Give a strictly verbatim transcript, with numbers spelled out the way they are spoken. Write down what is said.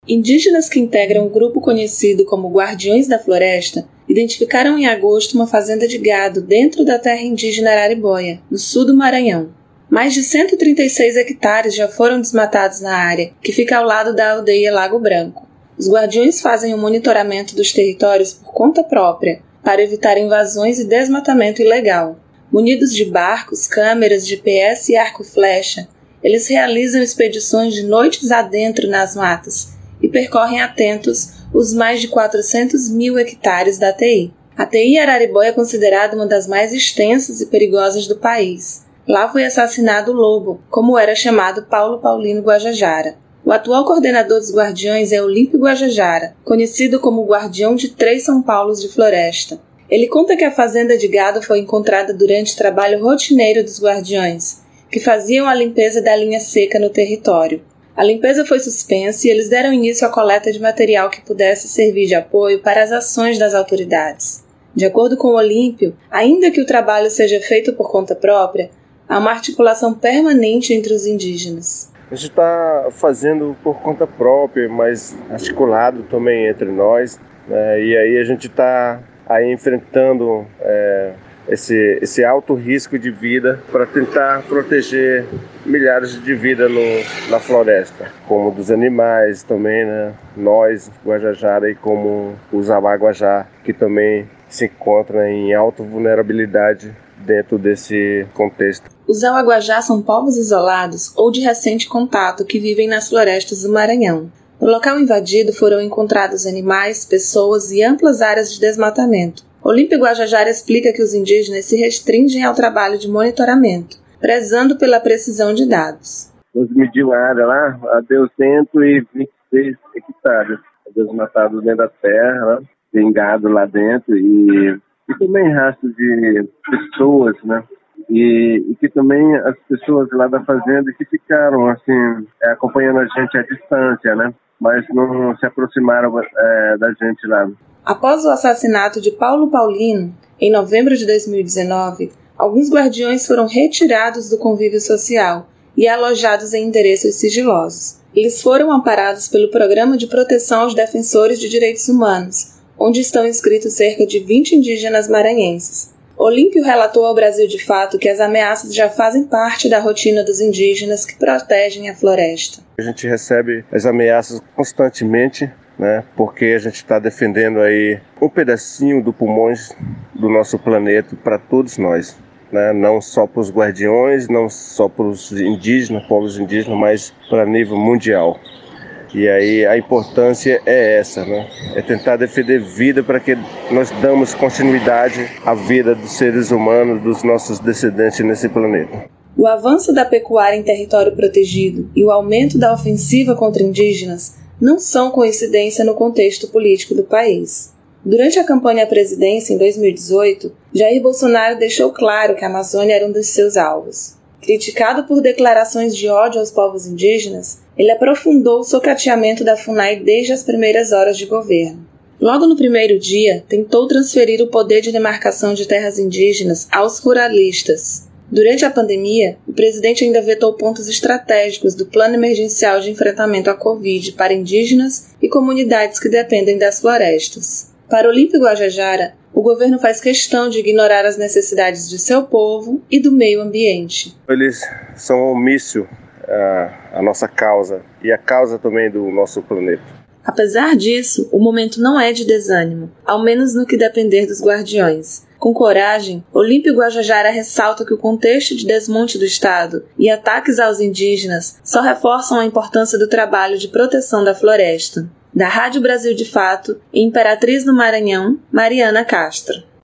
Indígenas que integram o grupo conhecido como Guardiões da Floresta identificaram em agosto uma fazenda de gado dentro da terra indígena Araribóia, no sul do Maranhão. Mais de cento e trinta e seis hectares já foram desmatados na área, que fica ao lado da aldeia Lago Branco. Os guardiões fazem o monitoramento dos territórios por conta própria, para evitar invasões e desmatamento ilegal. Munidos de barcos, câmeras, G P S e arco-flecha, eles realizam expedições de noites adentro nas matas e percorrem atentos os mais de quatrocentos mil hectares da A T I. A T I Araribóia é considerada uma das mais extensas e perigosas do país. Lá foi assassinado o Lobo, como era chamado Paulo Paulino Guajajara. O atual coordenador dos Guardiões é Olímpio Guajajara, conhecido como Guardião de Três São Paulos de Floresta. Ele conta que a fazenda de gado foi encontrada durante o trabalho rotineiro dos Guardiões, que faziam a limpeza da linha seca no território. A limpeza foi suspensa e eles deram início à coleta de material que pudesse servir de apoio para as ações das autoridades. De acordo com Olímpio, ainda que o trabalho seja feito por conta própria, há uma articulação permanente entre os indígenas. A gente está fazendo por conta própria, mas articulado também entre nós, né? E aí a gente está aí enfrentando é, esse, esse alto risco de vida para tentar proteger milhares de vidas no, na floresta, como dos animais também, né? Nós, Guajajara, e como os Abaguajá, que também se encontram em alta vulnerabilidade dentro desse contexto. Os Abaguajá são povos isolados ou de recente contato que vivem nas florestas do Maranhão. No local invadido foram encontrados animais, pessoas e amplas áreas de desmatamento. Olímpio Guajajara explica que os indígenas se restringem ao trabalho de monitoramento, prezando pela precisão de dados. Nós medimos a área lá, deu cento e vinte e seis hectares desmatados dentro da terra, né? Tem gado lá dentro e, e também rastro de pessoas, né? E, e que também as pessoas lá da fazenda que ficaram assim, acompanhando a gente à distância, né? Mas não se aproximaram é, da gente lá. Após o assassinato de Paulo Paulino, em novembro de dois mil e dezenove, alguns guardiões foram retirados do convívio social e alojados em endereços sigilosos. Eles foram amparados pelo Programa de Proteção aos Defensores de Direitos Humanos, onde estão inscritos cerca de vinte indígenas maranhenses. Olímpio relatou ao Brasil de Fato que as ameaças já fazem parte da rotina dos indígenas que protegem a floresta. A gente recebe as ameaças constantemente, né, porque a gente está defendendo aí um pedacinho do pulmões do nosso planeta para todos nós, né, não só para os guardiões, não só para os indígenas, povos indígenas, mas para nível mundial. E aí a importância é essa, né? É tentar defender vida para que nós damos continuidade à vida dos seres humanos, dos nossos descendentes nesse planeta. O avanço da pecuária em território protegido e o aumento da ofensiva contra indígenas não são coincidência no contexto político do país. Durante a campanha à presidência em dois mil e dezoito, Jair Bolsonaro deixou claro que a Amazônia era um dos seus alvos. Criticado por declarações de ódio aos povos indígenas, ele aprofundou o socateamento da FUNAI desde as primeiras horas de governo. Logo no primeiro dia, tentou transferir o poder de demarcação de terras indígenas aos ruralistas. Durante a pandemia, o presidente ainda vetou pontos estratégicos do Plano Emergencial de Enfrentamento à Covid para indígenas e comunidades que dependem das florestas. Para Olímpio Guajajara, o governo faz questão de ignorar as necessidades de seu povo e do meio ambiente. Eles são omissos à, à nossa causa e à causa também do nosso planeta. Apesar disso, o momento não é de desânimo, ao menos no que depender dos guardiões. Com coragem, Olímpio Guajajara ressalta que o contexto de desmonte do Estado e ataques aos indígenas só reforçam a importância do trabalho de proteção da floresta. Da Rádio Brasil de Fato, em Imperatriz do Maranhão, Mariana Castro.